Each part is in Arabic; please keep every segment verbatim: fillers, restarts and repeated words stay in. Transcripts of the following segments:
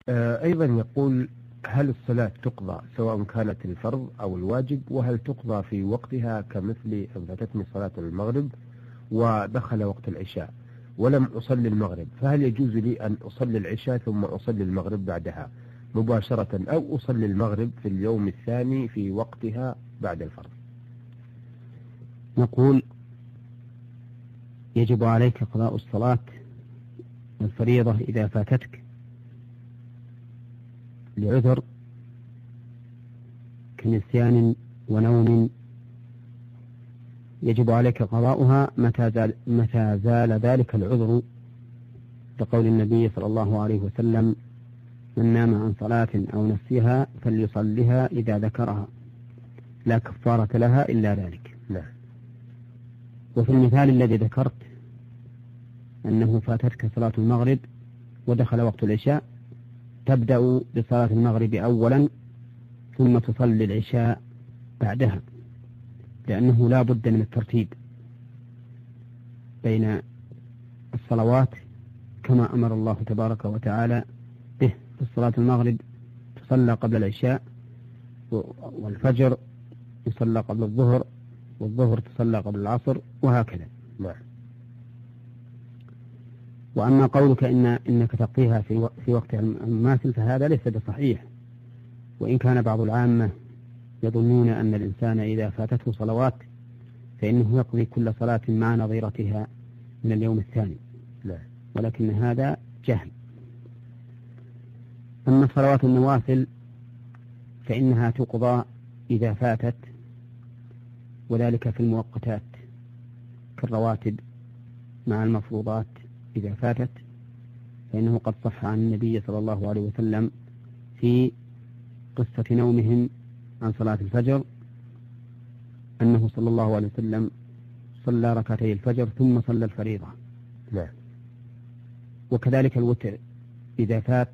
آه أيضا يقول: هل الصلاة تقضى سواء كانت الفرض أو الواجب؟ وهل تقضى في وقتها كمثل أن فاتتني صلاة المغرب ودخل وقت العشاء ولم أصلي المغرب، فهل يجوز لي أن أصلي العشاء ثم أصلي المغرب بعدها مباشرة، أو أصلي المغرب في اليوم الثاني في وقتها بعد الفرض؟ نقول: يجب عليك قضاء الصلاة الفريضة إذا فاتتك لعذر كنسيان ونوم، يجب عليك قضاؤها متى زال, متى زال ذلك العذر، لقول النبي صلى الله عليه وسلم: من نام عن صلاة أو نسيها فليصلها إذا ذكرها لا كفارة لها إلا ذلك. لا. وفي المثال الذي ذكرت أنه فاتتك صلاة المغرب ودخل وقت العشاء، تبدأ بصلاة المغرب أولا ثم تصلي العشاء بعدها، لأنه لا بد من الترتيب بين الصلوات كما أمر الله تبارك وتعالى به. في صلاة المغرب تصلى قبل العشاء، والفجر يصلى قبل الظهر، والظهر تصلى قبل العصر، وهكذا. نعم. وأما قولك إن إنك تقضيها في في وقت المماثل فهذا ليس بصحيح، وإن كان بعض العامة يظنون أن الإنسان إذا فاتته صلوات فإنه يقضي كل صلاة مع نظيرتها من اليوم الثاني. لا. ولكن هذا جهل. أما صلوات النوافل فإنها تقضى إذا فاتت، وذلك في المؤقتات كالرواتب مع المفروضات. إذا فاتت فإنه قد صح عن النبي صلى الله عليه وسلم في قصة نومهم عن صلاة الفجر أنه صلى الله عليه وسلم صلى ركعتي الفجر ثم صلى الفريضة. لا. وكذلك الوتر إذا فات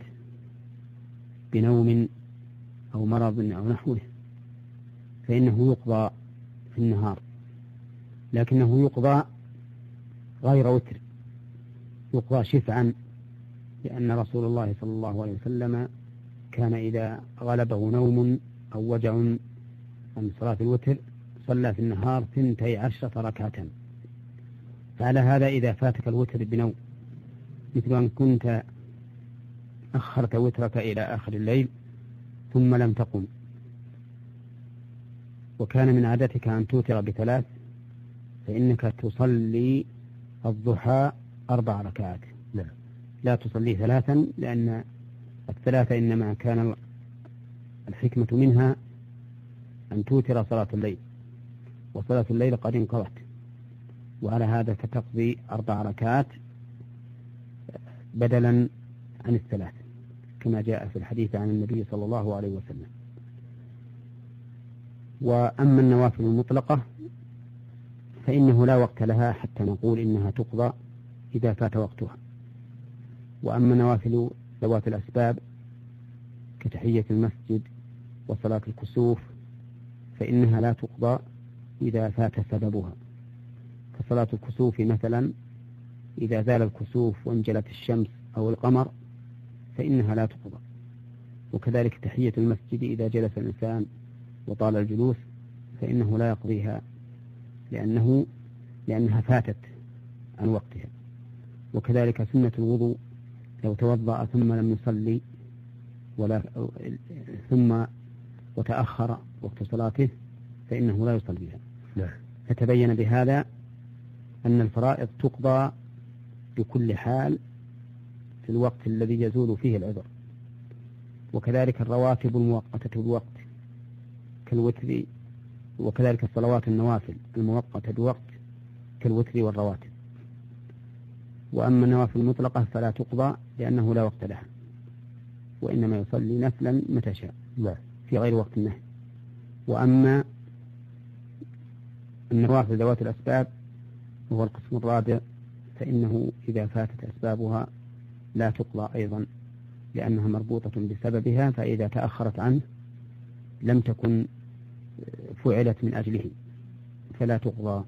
بنوم أو مرض أو نحوه فإنه يقضى في النهار، لكنه يقضى غير وتر، يقضى شفعا، لأن رسول الله صلى الله عليه وسلم كان إذا غلبه نوم أو وجع عن صلاة الوتر صلى في النهار ثنتي عشرة ركعة. فعلى هذا إذا فاتك الوتر بنوم، مثل أن كنت أخرت وترك إلى آخر الليل ثم لم تقم، وكان من عادتك أن توتر بثلاث، فإنك تصلي الضحى أربع ركعات. لا, لا تصلي ثلاثا، لأن الثلاثة إنما كان الحكمة منها أن توتر صلاة الليل، وصلاة الليل قد انقضت، وعلى هذا فتقضي أربع ركعات بدلا عن الثلاث كما جاء في الحديث عن النبي صلى الله عليه وسلم. وأما النوافل المطلقة فإنه لا وقت لها حتى نقول إنها تقضى إذا فات وقتها. وأما نوافل ذوات الأسباب كتحية المسجد وصلاة الكسوف فإنها لا تقضى إذا فات سببها، كصلاة الكسوف مثلا إذا زال الكسوف وانجلت الشمس أو القمر فإنها لا تقضى. وكذلك تحية المسجد إذا جلس الإنسان وطال الجلوس فإنه لا يقضيها، لأنه لأنها فاتت عن وقتها. وكذلك سنة الوضوء لو توضأ ثم لم يصلي ولا ثم وتأخر وقت صلاته فإنه لا يصليها. لا. فتبين بهذا أن الفرائض تقضى بكل حال في الوقت الذي يزول فيه العذر. وكذلك الرواتب المؤقتة بالوقت كالوتر، وكذلك الصلوات النوافل المؤقتة بوقت كالوتر والرواتب. وأما النوافل المطلقة فلا تقضى لأنه لا وقت لها، وإنما يصلي نفلا متى شاء في غير وقت النهي. وأما النوافل ذوات الأسباب وهو القسم الرابع فإنه إذا فاتت أسبابها لا تقضى أيضا، لأنها مربوطة بسببها، فإذا تأخرت عنه لم تكن فعلت من أجله فلا تقضى.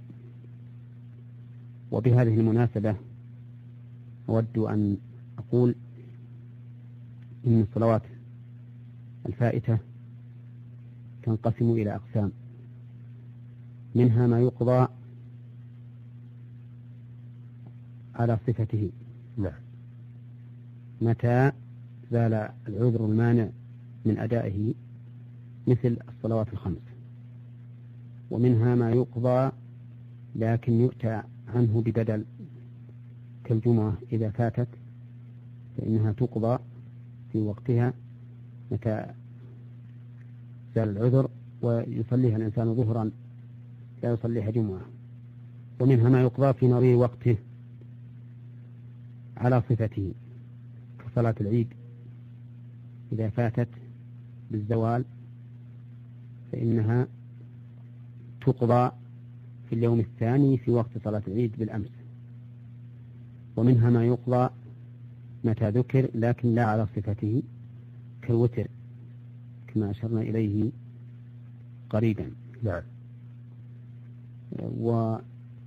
وبهذه المناسبة أود أن أقول إن الصلوات الفائتة تنقسم إلى أقسام، منها ما يقضى على صفته نعم متى زال العذر المانع من أدائه مثل الصلوات الخمس، ومنها ما يقضى لكن يؤتى عنه ببدل كالجمعة إذا فاتت فإنها تقضى في وقتها متى زال العذر ويصليها الإنسان ظهرا لا يصليها جمعة. ومنها ما يقضى في نظير وقته على صفته كصلاة العيد إذا فاتت بالزوال فإنها تقضى في اليوم الثاني في وقت صلاة العيد بالأمس. ومنها ما يقضى متى ذكر لكن لا على صفته كالوتر كما أشرنا إليه قريبا. نعم. ومنه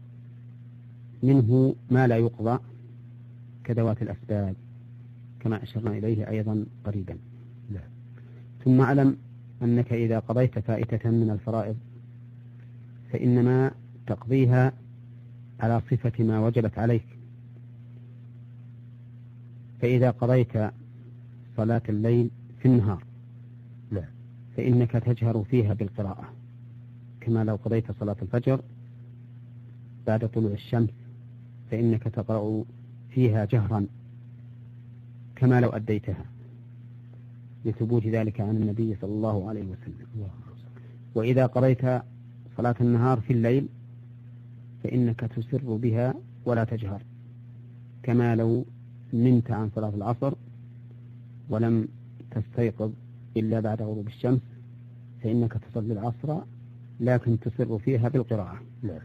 ما لا يقضى كذوات الأسباب كما أشرنا إليه أيضا قريبا. نعم. ثم اعلم أنك إذا قضيت فائتة من الفرائض فإنما تقضيها على صفة ما وجبت عليك. فإذا قضيت صلاة الليل في النهار لا. فإنك تجهر فيها بالقراءة كما لو قضيت صلاة الفجر بعد طلوع الشمس فإنك تقرأ فيها جهرا كما لو أديتها لثبوت ذلك عن النبي صلى الله عليه وسلم. وإذا قضيت صلاة النهار في الليل فإنك تسر بها ولا تجهر كما لو نمت عن صلاة العصر ولم تستيقظ إلا بعد غروب الشمس فإنك تصلي العصر لكن تسر فيها بالقراءة. لا.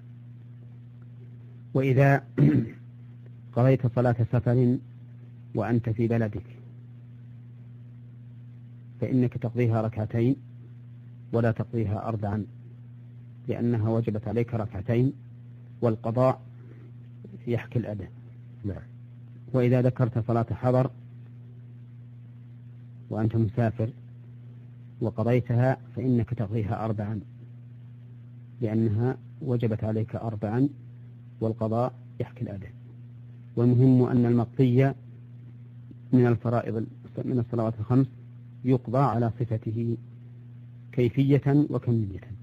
وإذا قضيت صلاة سفر وأنت في بلدك فإنك تقضيها ركعتين ولا تقضيها أربعا لأنها وجبت عليك ركعتين والقضاء يحكي الأداء. نعم. وإذا ذكرت صلاة حضر وأنت مسافر وقضيتها فإنك تقضيها أربعا لأنها وجبت عليك أربعا والقضاء يحكي الأداء. والمهم أن المقضي من الفرائض من الصلوات الخمس يقضى على صفته كيفية وكمية.